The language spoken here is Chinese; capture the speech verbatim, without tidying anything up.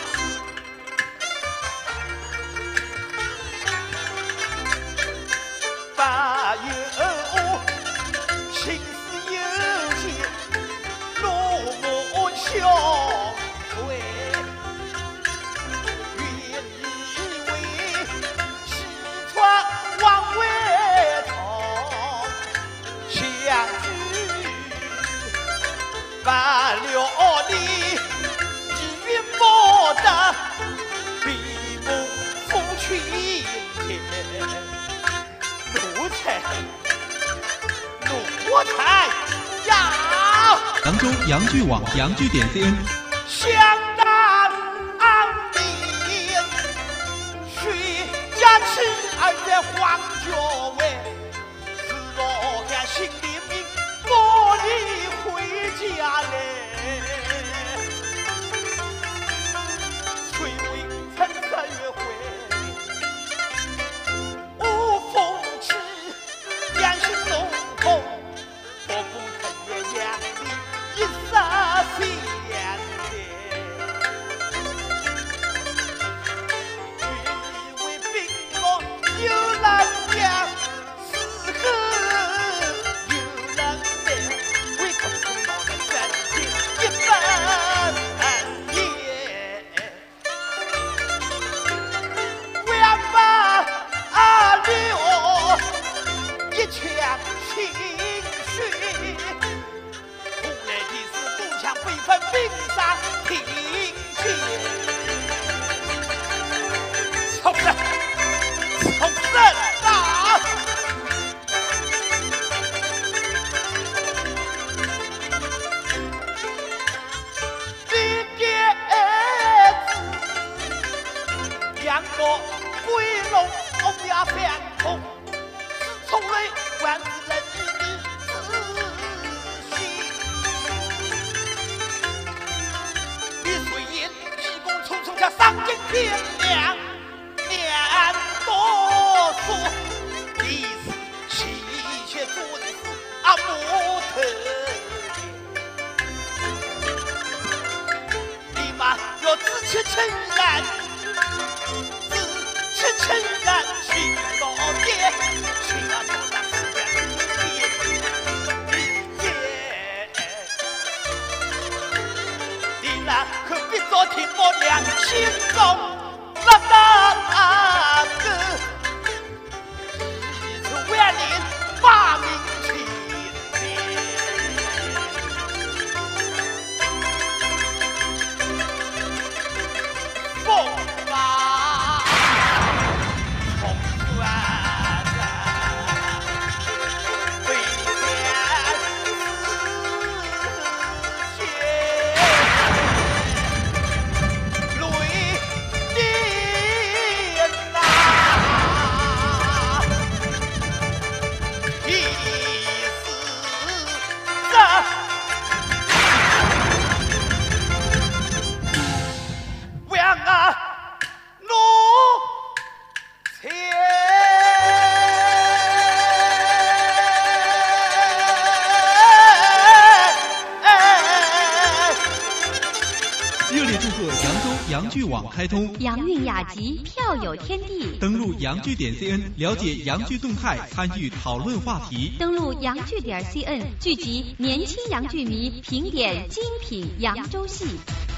八月五，心思有情，落寞相会。原以为西窗望未从，相聚八六里，一云莫得，闭目抚去天。奴才，奴才呀！ 扬州洋剧网洋剧点 C N。 相当明，徐家妻儿在黄角位，自我看心里明，我离回家来。虽未曾三月回。两心浓厚，我不曾也养你一色相恋。原以为兵戎有人养，此后有人来，为空空老人真情一分言。两把阿六。一腔情绪，后来的是东墙北分冰上听见，从人，从人啊！你爹子两个归龙欧亚相同。从来万人以自信，李水银一公匆匆下丧尽天良，年多数，历史气血尊师阿木特，你妈要自欺欺人，自欺欺人，心高跌。可别做听我良心中那大哥，一次万年把名清廉，风马冲转。 洋剧网开通， 洋韵雅集，票有天地。 登录洋剧点 C N， 了解洋剧动态，参与讨论话题。 登录洋剧点 C N， 聚集年轻洋剧迷，评点精品扬州戏。